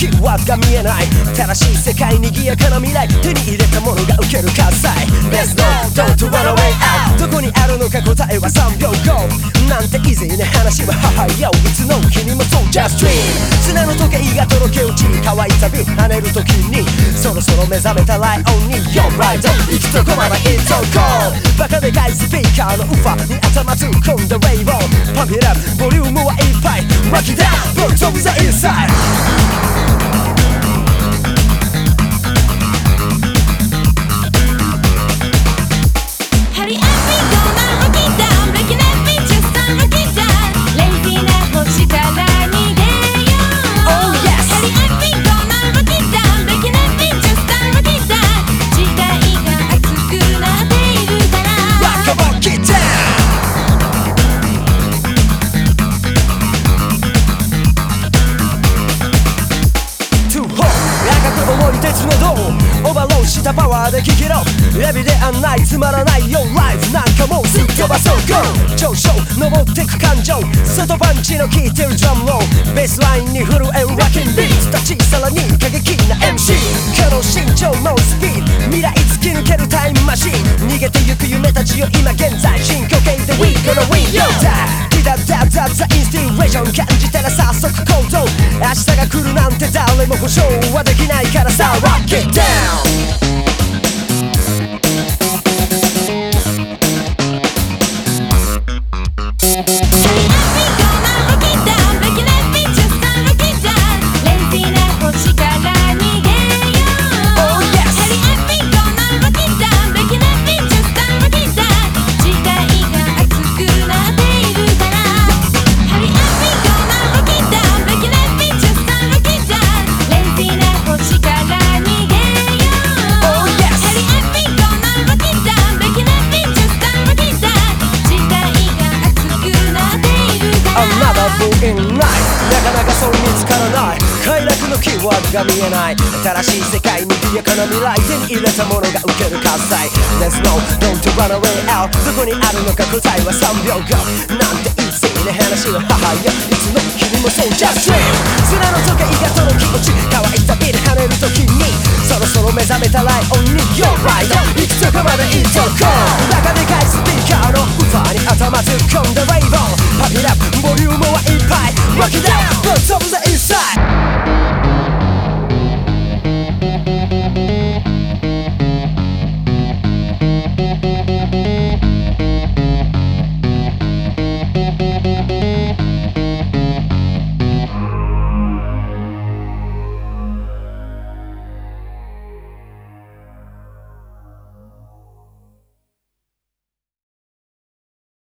キーワードが見えない正しい世界に賑やかな未来手に入れたものが受ける喝采 Let's go, don't run away out どこにあるのか答えは3秒後なんて以前ね話は母よいつの日にもそう Just dream 砂の時計がとろけ落ち乾いた瓶跳ねる時にそろそろ目覚めたライオンに Yo right on 行くとこまで行っとこうバカでかいスピーカーのウファに頭突っ込んだレイボーパンピラップボリュームはいっぱい Rock it down, Bolt of the insideオーバーローしたパワーで聞きろエビで案内つまらないよライフなんかもうすっ飛ばそう GO 上昇登ってく感情外パンチの効いてるドラムローベースラインに震えるラッキンビーツたちさらに過激な MC この身長のスピード未来突き抜けるタイムマシン逃げてゆく夢たちよ今現在進行形で We gonna win yo リダダダダインスティレーション感じたら早速行動明日が来るなんて誰も保証はできないからさ Rock it downなかなかそう見つからない快楽のキーワードが見えない新しい世界に賑やかな未来手に入れたものが受ける喝采 Let's no, don't run away out どこにあるのか答えは3秒後なんていいせいね話は母よいつの日にもそう Just dream 砂の時計がとろき落ち乾いたビル跳ねる時にそろそろ目覚めたライオンに Yo right on 行くとこまで行っとこうバカでかいスピーカーのウファーに頭突っ込んだレイボーパピラップボリュームはいっぱいRock it down, Bolt of the inside